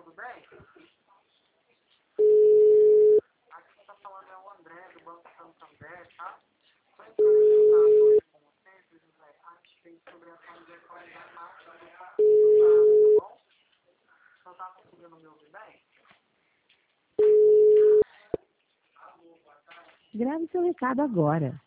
tudo bem? Aqui quem tá falando é o André, do Banco Santander, tá? Tô entrando em contato hoje com vocês, José, a respeito sobre a forma de atualizar a marca do tá bom? Só tá conseguindo me ouvir bem? Grave seu recado agora.